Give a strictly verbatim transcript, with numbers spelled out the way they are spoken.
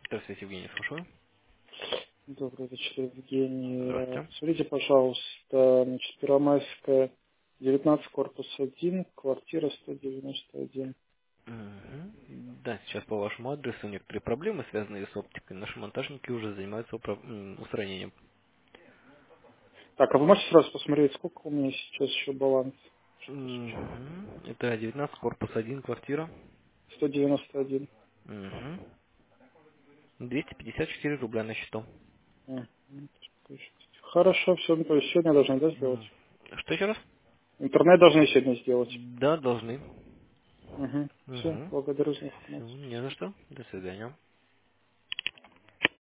Здравствуйте, Евгений, слушаю. Добрый вечер, Евгений. Здравствуйте. Посмотрите, пожалуйста, значит, Первомайская, девятнадцать, корпус один, квартира сто девяносто один. Мгм. Да, сейчас по вашему адресу некоторые проблемы, связанные с оптикой. Наши монтажники уже занимаются упра- м, устранением. Так, а вы можете сразу посмотреть, сколько у меня сейчас еще баланс? Что сейчас? Мгм. Это девятнадцать, корпус один, квартира. сто девяносто один. Мгм. двести пятьдесят четыре рубля на счету. Мгм. Хорошо, все, ну, то есть сегодня должны, да, сделать? М. Что еще раз? Интернет должны сегодня сделать. Да, должны. Угу. Все, Угу. благодарю за информацию. Не за что. До свидания.